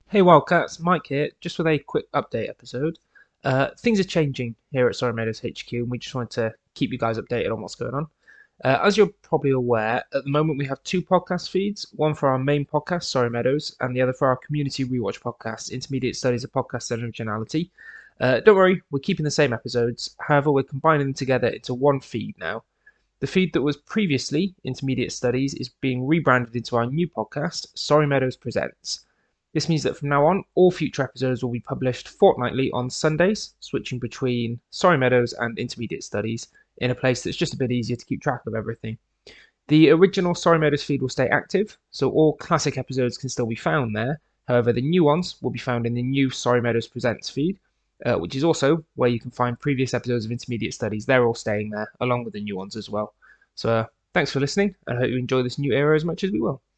Hey Wildcats, Mike here, just with a quick update episode. Things are changing here at Sorry Meadows HQ, and we just wanted to keep you guys updated on what's going on. As you're probably aware, at the moment we have two podcast feeds, one for our main podcast, Sorry Meadows, and the other for our community rewatch podcast, Intermediate Studies of Podcast and Originality. Don't worry, we're keeping the same episodes, however, we're combining them together into one feed now. The feed that was previously Intermediate Studies is being rebranded into our new podcast, Sorry Meadows Presents. This means that from now on, all future episodes will be published fortnightly on Sundays, switching between Sorry Meadows and Intermediate Studies in a place that's just a bit easier to keep track of everything. The original Sorry Meadows feed will stay active, so all classic episodes can still be found there. However, the new ones will be found in the new Sorry Meadows Presents feed, which is also where you can find previous episodes of Intermediate Studies. They're all staying there, along with the new ones as well. So thanks for listening, and I hope you enjoy this new era as much as we will.